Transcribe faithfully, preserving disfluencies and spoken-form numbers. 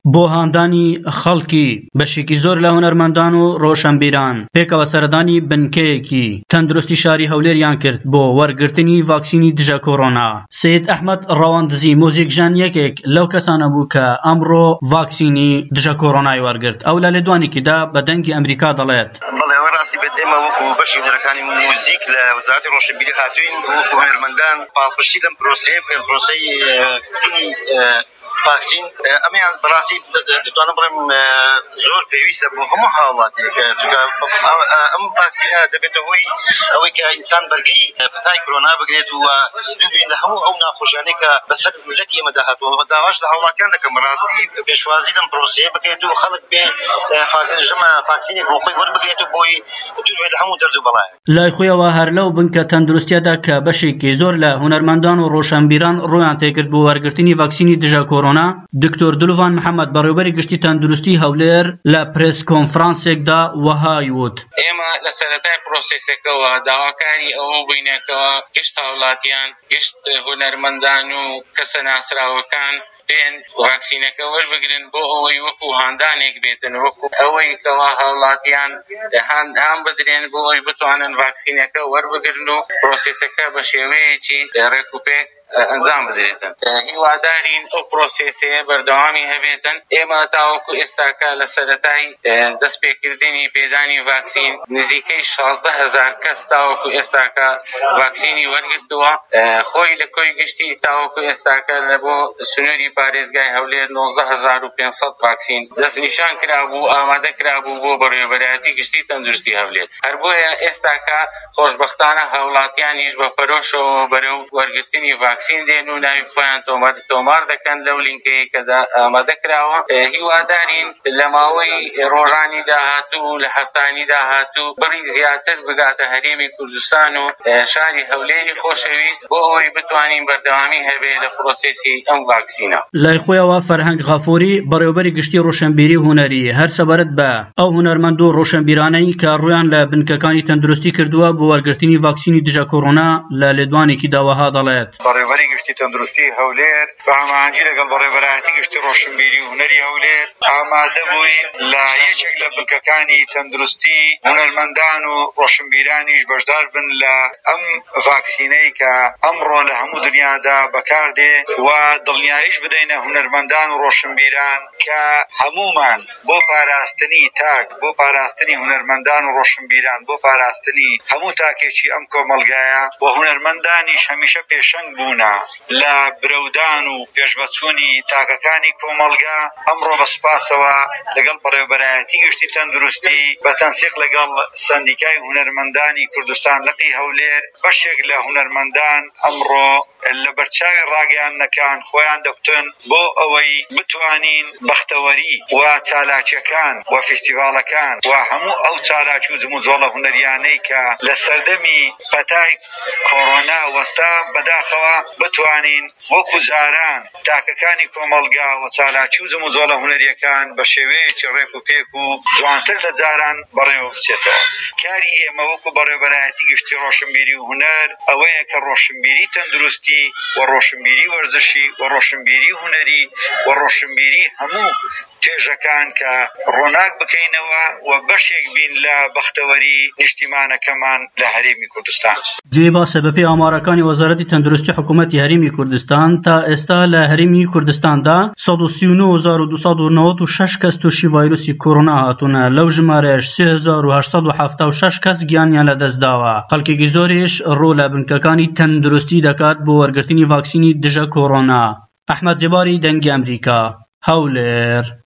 بۆ هاندانی خەڵکی بەشێکی زۆر لە هونەرمەندان و ڕۆشنبیران پێکەوە سەردانی بنکەیەکی تەندروستی شاری هەولێریان کرد بۆ وەرگرتنی ڤاکسینی دژە کۆڕۆنا. سەید ئەحمەد ڕەواندزی مۆزیکژان یەکێک لەو کەسانە بوو کە ئەمڕۆ ڤاکسینی دژە کۆڕۆنای وەرگرت. ئەو لە لێدوانێکیدا بە دەنگی ئەمریکا دەڵێت ڕاستی بێت ئێمە وەکو بەشی هونەرەکانی موزیک لە وەزارەتی ڕۆشنبیری هاتووین وەکو هونەرمەندان پاڵپشتی لەم پرۆسەیە بکەین پرۆسەی گرتنی ڤاکسین. ئەمەیان بەڕاستی دەتوانم بڵێم زۆر پێویستە بۆ هەموو هاوڵاتیەک چونکە ئەم ڤاکسینە دەبێتە هۆی ئەوەی کە ئینسان بەرگەی پەتای کۆرۆنا بگرێت و دووبین لە هەموو ئەو ناخۆشیانەی کە بەسەر ملەتی ئێمە داهاتووە. داواش لە هاوڵاتیان دەکەم ڕاستی پێشوازی لەم پرۆسەیە بکرێت و خەڵک بێ ژەمە ڤاکسینێک بۆ خۆی وەربگرێت و بۆی دووربێت لە هەموو دەرد و بەڵایە. لای خۆیەوە هەر لەو بنکە تەندروستیەدا کە بەشێکی زۆر لە هونەرمەندان و ڕۆشنبیران ڕۆیان تێکرد بۆ وەرگرتنی ڤاکسینی دژە کۆڕۆنا، دکتۆر دلوڤان محەممەد بەڕێوەبەری گشتی تەندروستی هەولێر لە پرێس کۆنفرانسێکدا وەهای وت: ئێمە لە سەرەتای پرۆسێسەکەەوە داواکاری ئەوە بووینەکەوە گشت هاوڵاتیان، گشت هونەرمەندان و کەسە ناسراوەکان بێن ڤاکسینەکە وەربگرن بۆ ئەوەی وەکو هاندانێک بێتن، وەکو ئەوەی کەوا هاوڵاتیان هاان بدرێن بۆ ئەوی بتوانن ڤاکسینەکە وەربگرن و پرۆسێسەکە بە شێوەیەکی ڕێکوپێک ئەنجام بدرێتن. هیوادارین ئەو پرۆسێسەیە بەردەوامی هەبێتن. ئێمە تاوەکو ئێستاکە لە سەرەتای دەستپێکردنی پێدانی ڤاکسین نزیکەی شازدە هەزار کەس تاوەکو ئێستاکە ڤاکسینی وەرگرتووە. خۆی لە کۆی گشتی تاوەکو ئێستاکە لە بۆ سنووری پارێزگای هەولێر نۆزدە هەزار و پێنج سەد ڤاکسین دەستنیشان کرابوو، ئامادە کرابوو بۆ بەڕێوەبەرایەتی گشتی تەندروستی هەولێر. هەر بۆیە ئێستاکە خۆشبەختانە هاوڵاتیانیش بە پەرۆشەوە بەرەو وەرگرتنی ڤاکسین دێن و ناوی خۆیان تۆمار دەکەن لەو لینکەیە کە ئامادە کراوە. هیوادارین لە ماوەی ڕۆژانی داهاتوو لە هەفتانی داهاتوو بڕی زیاتر بگاتە هەرێمی کوردستان و شاری هەولێری خۆشەویست بۆ ئەوەی بتوانین بەردەوامی هەبێ لە پرۆسێسی ئەم ڤاکسینە. لای خۆیەوە فەرهەنگ غافوری بەڕێوەبەری گشتی ڕۆشنبیری هونەری هەر سەبارەت بە ئەو هونەرمەند و ڕۆشنبیرانەی کە ڕویان لە بنکەکانی تەندروستی کردووە بۆ وەرگرتنی ڤاکسینی دژە کۆڕۆنا لە لێدوانێکی داوەها دەڵێت: بەڕێوەبەری گشتی تەندروستی هەولێر بە هەماهەنگی لەگەڵ بەڕێوەبەرایەتی گشتی ڕۆشنبیری هونەری هەولێر ئامادە بووین لە یەکێک لە بنکەکانی تەندروستی هونەرمەندان و ڕۆشنبیرانیش بەشدار بن لە ئەم ڤاکسینەی کە ئەمڕۆ لە هەموو دنیادا بەکاردێ و دڵنیاییش بدەینە هونەرمەندان و ڕۆشنبیران کە هەمومان بۆ پاراستنی تاک، بۆ پاراستنی هونەرمەندان و ڕۆشنبیران، بۆ پاراستنی هەموو تاکێکی ئەم کۆمەلگایە و هونەرمەندانیش هەمیشە پێشەنگ بوونە لە برەودان و پێشبەچوونی تاکەکانی کۆمەلگا. ئەمڕۆ بە سوپاسەوە لەگەڵ بەڕێوەبەرایەتی گشتی تەندروستی بە تەنسیق لەگەڵ سەندیکای هونەرمەندانی کوردستان لقی هەولێر بەشێک لە هونەرمەندان ئەمڕۆ لە بەرچاوی ڕاگەیاندنەکان خۆیان دەکوتن بۆ ئەوەی بتوانین بەختەوەری و چالاکیەکان و فستیڤاڵەکان و هەموو ئەو چالاکی و جموجۆڵە هونەریانەی کە لە سەردەمی پەتای کۆڕۆنا وەستا بەداخەوە بتوانین وەکو جاران تاکەکانی کۆمەلگا و چالاکی و جموجۆڵە هونەریەکان بە شێوەیەکی ڕێک و پێک و جوانتر لە جاران بەڕێوە بچێتەوە. کاری ئێمە وەکو بەڕێوەبەرایەتی گشتی ڕۆشنبیری و هونەر ئەوەیە کە ڕۆشنبیری تەندروستی و ڕۆشنبیری وەرزشی و ڕۆشنبیری هونەری و ڕۆشنبیری هەموو توێژەکان کە ڕۆناک بکەینەوە و بەشێک بین لە بەختەوەری نیشتیمانەکەمان لە هەرێمی کوردستان. گوێی باسە بەپێی ئامارەکانی وەزارەتی تەندروستی حکوومەتی هەرێمی کوردستان تا ئێستا لە هەرێمی کوردستاندا سەد و سی و نۆ هەزار و دووسەد و نەوەت و شەش کەس تووشی ڤایرۆسی کۆڕۆنا هاتوونە. لەو ژمارەیەش سێ هەزار و هەشت سەد و هەفتاد و شەش کەس گیانیان لەدەستداوە. خەڵکێکی زۆریش ڕۆ لە بنکەکانی تەندروستی دەکات بۆ وەرگرتنی ڤاکسینی دژە کۆڕۆنا. ئەحمەد جێباری دەنگی ئەمریکا، هەولێر.